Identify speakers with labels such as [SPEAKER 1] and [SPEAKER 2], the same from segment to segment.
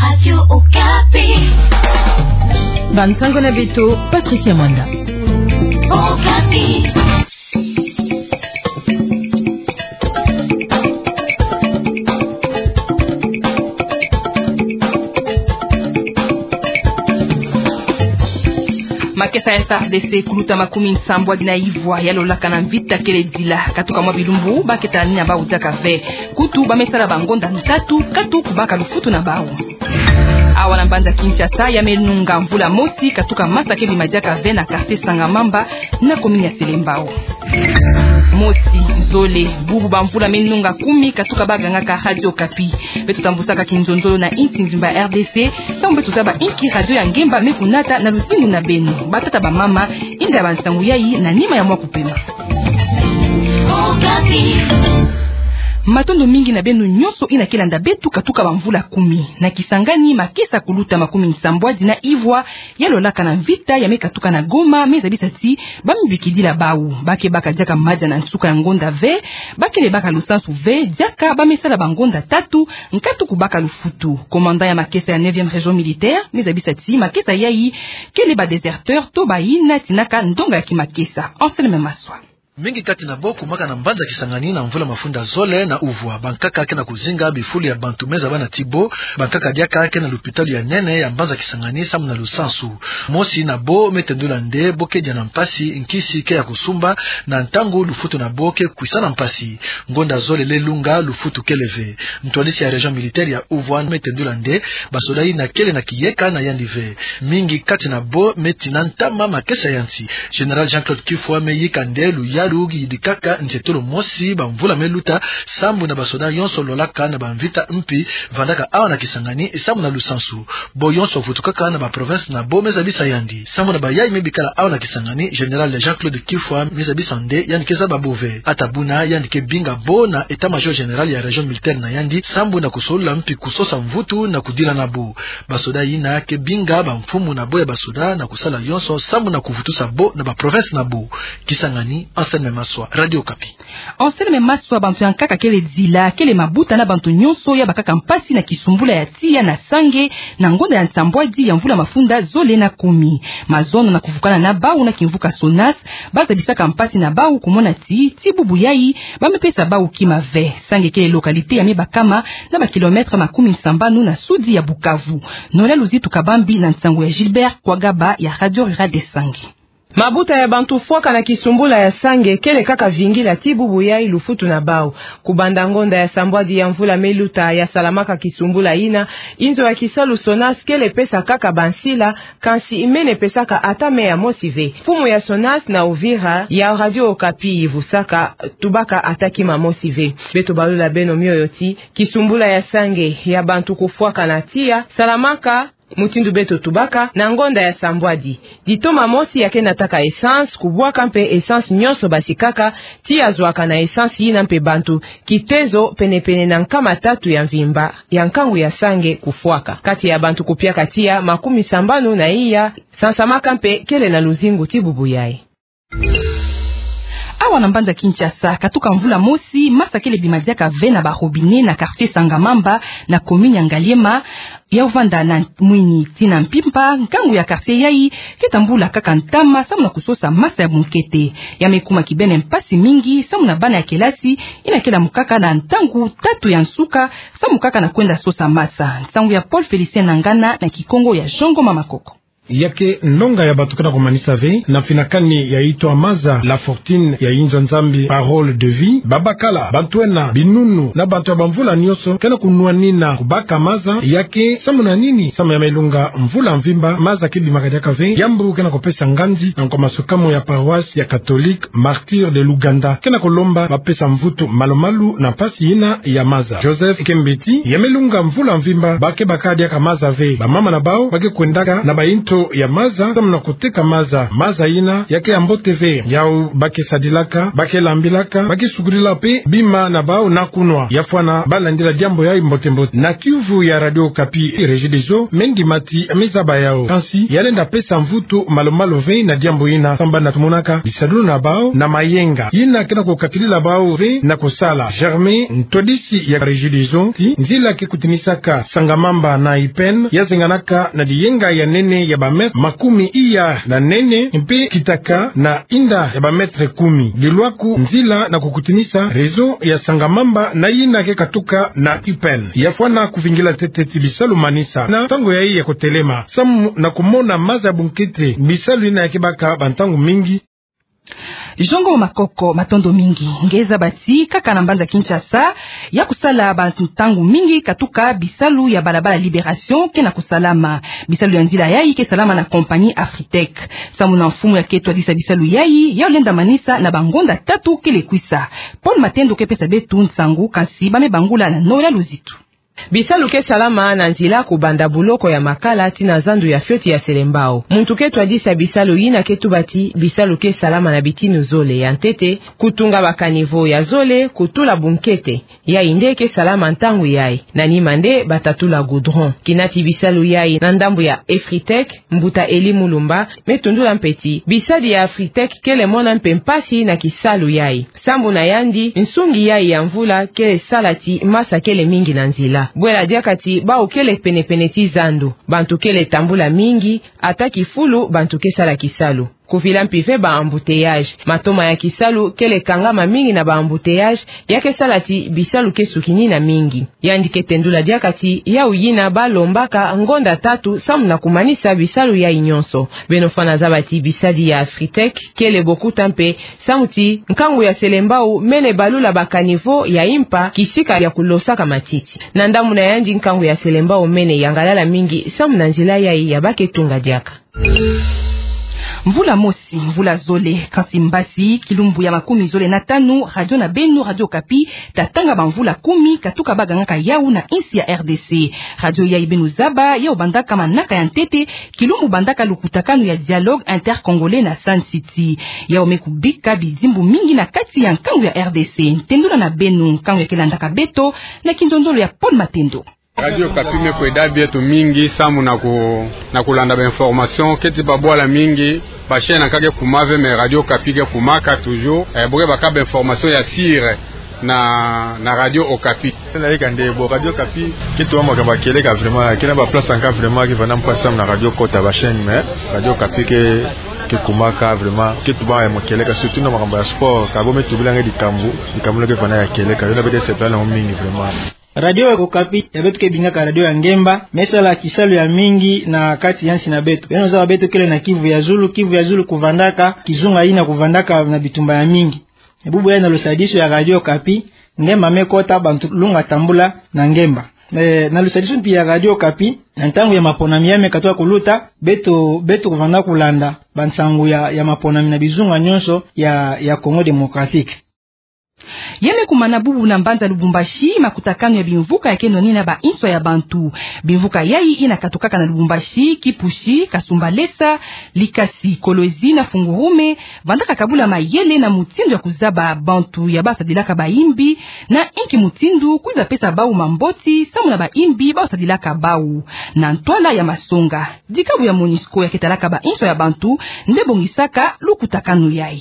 [SPEAKER 1] Radio Okapi.
[SPEAKER 2] Bantango na Beto, Patricia Mwanda.
[SPEAKER 1] Okapi.
[SPEAKER 3] Makesa ya FARDC kuluta makumi nsambwa dina ivwa yalolaka na mvita kele dila katuka mwa bilumbu baketa nina ba utaka ve kutu bamesala bangonda ntatu katu kubaka lufutu na bawo awa na mbanda Kinshasa ya menunga mvula mosi katuka masake bimadiaka ve na quartier Sangamamba na komini ya Selembao mosi zole bubu bamvula menunga 10 katuka baganga ka Radio Okapi betu tambusaka kinzonzolo na inti nzimba RDC tambe tuzaba inki radio ya ngemba mekunata na lusingu na benu batata ba mama inda bansangu yayi na nima ya mwa kupema Okapi. Matondo mingi na benu nyoso inakilanda betu katuka bamvula 10 na Kisangani makesa kuluta makumi nsambwazi na ivwa yalolaka na vita ya mekatuka na Goma mezabisa si bamibikidila bawu bake baka jaka maja na nsuka ya ngonda ve bake le baka lusansu ve jaka bamesala bangonda tatu nkatu kubaka lufutu komanda ya makesa ya 9e région militaire mezabisa si makesa yayi kele ba déserteur to bayina tinaka ndonga ya kimakesa Anselme Maswa
[SPEAKER 4] mingi kati na boku maka na mbanza Kisangani na mvula mafunda zole na uvwa bankaka ake na kuzinga bifuli ya bantumeza bana tibo bankaka diaka ake na lupitali ya nene ya mbanza Kisangani samu na lusansu mosi na bo metendula nde boke jana mpasi nkisi ke ya kusumba na ntangu lufutu na boke kuisana mpasi ngonda zole lelunga lufutu keleve mtualisi ya region militaire ya uvwa metendula nde basodai na kele na kiyeka na yandive mingi kati na bo metina ntama makesa yansi General Jean-Claude Kifwa meyika nde luya rugi dikaka nzetolo mosi bamvula meluta sambu na basoda yonso lolaka na bamvita mpi vandaka awa na Kisangani sambu na lusansu bo yonso vutukaka na ba province na bo mezabisa yandi sambu na bayayi mebikala awa na Kisangani General Jean-Claude Kifwa mezabisa nde yandikeza babove atabuna yandike binga bo na etat major general ya region militaire na yandi sambu na kusolula mpi kusosa mvutu na kudila na bo basoda yina ke binga bamfumu na bo ya basoda na kusala yonso sambu na kuvutusa bo na ba province na bo Kisangani Anselme Maswa, Radio Okapi.
[SPEAKER 3] Anselme Maswa bantu yankaka kele zila, kele mabuta na bantu nyonso ya bakaka mpasi na kisumbula ya tia na sange na ngonda ya nsambwaji ya mvula mafunda zole na 10. Mazono na kuvukana na bau na kimvuka Sonas, baza bisaka mpasi na bau kumona ti bubu yayi, bamepesa bau kima ve. Sange kele lokalite ya mebakama na ba kilometre makumi nsambanu na sudi ya Bukavu. Nola luzitu kabambi na nsangu ya Gilbert kwa gaba ya Radio Rural de Sange.
[SPEAKER 5] Mabuta ya bantu foka na kisumbula ya sange kele kaka vingila tibubu ya ilufutu na bao. Kubanda ngonda ya sambwadi ya mvula meluta ya salamaka kisumbula ina. Inzo ya kisalu Sonas kele pesa kaka bansila kansi imene pesaka atame ya mosive. Fumu ya Sonas na Uvira ya Radio Okapi ivusaka tubaka ataki ma mosive. Beto balula beno mioyoti kisumbula ya sange ya bantu kufuaka na tia salamaka mutindu beto tubaka na ngonda ya sambwadi. Ditoma mosi yake nataka essence kubwaka mpe essence nyonso basikaka tia zwaka na essence yina mpe bantu kitezo penepene na nkama tatu ya mvimba ya nkangu ya sange kufuaka kati ya bantu kupia katia makumi sambanu na iya sansamaka mpe kele na luzingu tibubu yae.
[SPEAKER 3] Awa na mbanda Kinshasa katuka mvula mosi masakele bimadiaka ve na barobine na quartier Sangamamba na commune ya Ngaliema ya uvanda na mwini tina mpimpa nkangu ya quartier yayi ketambula kaka ntama samu na kusosa masa ya bunkete ya mekuma kibene mpasi mingi samu na bana ya kelasi inakela mukaka na ntangu tatu ya nsuka samu kaka na kwenda sosa masa ntangu ya Paul Felicien Nangana na Kikongo ya Jongo Mamakoko
[SPEAKER 6] yake nonga ya batukana kumanisa ve na finakani ya ito amaza la fortune ya inzo nzambi parole de vie babakala bantuena binunu na bantu ya bamvula nyoso kena kunuanina kubaka maza yake samu na nini samu ya melunga mvula mvimba maza kibi makadiaka ve yambu kena kupesa nganzi na kwa masokamo ya paroisse ya katolike martyr de Luganda kena kulomba bapesa mvutu malumalu na pasi ina ya maza Joseph Kembeti ya melunga mvula mvimba bake bakadiaka maza ve bamama na bao bake kwendaka na bainto rezo ya maza samuna kuteka maza ina yake ya mbote ver yao bake sadilaka bake lambilaka bake sugurila pe bima na bao na kunwa yafwana balandila diambo ya mbote na Kivu ya Radio Okapi Regideso mendi mati amezaba yao kansi yalenda pesa mvuto malomalo ve na diambo ina samba na tumonaka bisadulu na bao na mayenga ina kena kokakilila bao ve na kosala Germain ntodisi ya Regideso ti nzila ke kutimisaka sangamamba na ipen yazenganaka na diyenga ya nene ya bamet makumi iya na nene mpe kitaka na inda ya bametre 10 dilwaku nzila na kukutimisa rezo ya sangamamba na ina ke katuka na ipen yafwana kuvingila tete bisalu manisa na tango ya iya kotelema samu na kumona maza bunkete bisalu ina yake baka bantangu mingi
[SPEAKER 3] Jongo makoko matondo mingi ngeza bati kaka na mbanza Kinshasa ya kusala bantangu mingi katuka bisalu ya balabala Liberation ke na kusalama bisalu ya nzila yai ke salama na kompani Afritec samu na mfumu ya ketwa disa bisalu yai ya ulenda manisa na bangonda tatu kele kwisa Paul Matendo ke pesa betu nsangu kasi bame bangula na nola luzitu bisalu ke salama na nzila kubanda buloko ya makala tina zandu ya fioti ya selembao. Muntu ketu adisa bisalu yina ketu bati bisalu ke salama na bitinu zole ya ntete kutunga bakanivo ya zole kutula bunkete ya inde ke salama ntangu yai na nimande batatula goudron kinati bisalu yai na ndambu ya Afritec mbuta Eli Mulumba metundula mpeti bisadi ya Afritec kele mona mpempasi na kisalu yai sambu na yandi nsungi yai ya mvula kele salati masa kele mingi na nzila bwela diakati ba ukele penepeneti zandu bantu kele tambula mingi ataki fulu bantu kesala kisalu kufila mpive ba embouteillage matoma ya kisalu kele kangama mingi na ba embouteillage yake salati bisalu kesukini na mingi yandike tendula diakati ya uyina ba lombaka ngonda tatu samu na kumanisa bisalu ya inyonso benofana zabati bisadi ya Afritec kele bokuta mpe samuti nkangu ya selembao mene balula bakanivo ya impa kisika ya kulosaka matiti na ndamu na yandi nkangu ya selembao mene yangalala mingi samu na nzila yai ya baketunga diaka mvula mosi mvula zole kasi mbasi kilumbu ya makumi zole na tanu radio na benu Radio Okapi tatanga bamvula 10 katuka bagangaka yau na insi ya RDC radio ya ibenu zaba ya ubandaka manaka ya ntete kilumbu bandaka lukutakanu ya dialogue intercongolais na Sun City ya omekubika bizimbu mingi na kati ya nkangu ya RDC ntendula na benu nkangu ya kelandaka beto na kinzondolo ya Paul Matendo
[SPEAKER 7] Radio Okapi mekweda bietu mingi samu na kulanda ba information keti babwala mingi ba chaîne kage kumave me Radio Okapi ke kumaka toujours boke bakaba information ya sire na Radio Okapi
[SPEAKER 8] na ikande bo Radio Okapi kitu amaka bakeleka vraiment kina ba place anka vraiment ki vana mpasa na Radio Kota ba chaîne mais Radio Okapi ke kumaka vraiment kitu ba mokeleka surtout na makamba sport ka bo metubila dikambu ke vana ya keleka yona bede sepla na mingi vraiment
[SPEAKER 9] Radio Okapi ya betu ke bingaka radio ya ngemba mesala kisalu ya mingi na kati yansi na betu beno za betu kele na Kivu ya Zulu kuvandaka kizunga ina kuvandaka na bitumba ya mingi ebubu ya na lusadiso ya Radio Okapi ngemba mekota bantu lunga tambula na ngemba na lusadiso pia Radio Okapi na ntangu ya maponami ya mekatoa kuluta betu kuvanda kulanda bansangu ya maponami na bizunga nyonso ya Congo Democratique yeme kumana bubu na mbanza Lubumbashi makutakano ya bimvuka yake nonina ba inswa ya bantu bimvuka yai inakatukaka na Lubumbashi Kipushi Kasumbalesa Likasi Kolwezi na Fungurume vandaka kabula mayele na mutindo ya kuzaba bantu ya basadilaka baimbi na inki mutindu kuza pesa bau mamboti samu na baimbi basadilaka bau na ntwala ya masonga dikabu ya MONUSCO ya ketalaka ba inswa ya bantu ndebongisaka lukutakano yai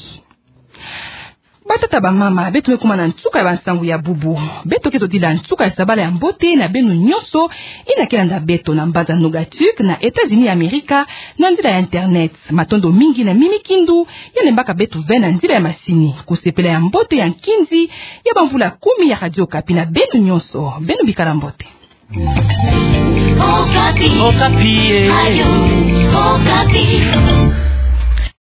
[SPEAKER 9] batata ba mama betu mekuma na ntsuka ya bansangu ya bubu beto keto dila ntsuka ya sabala ya mbote na benu nyonso inakela nda beto na mbaza Nogatuk na Etats-Unis ya Amerika na nzila ya internet matondo mingi na mimikindu yalembaka betu vena nzila ya masini kusepela ya mbote ya nkinzi ya bamvula 10 ya Radio Okapi na benu nyonso benu bikala mbote Okapi.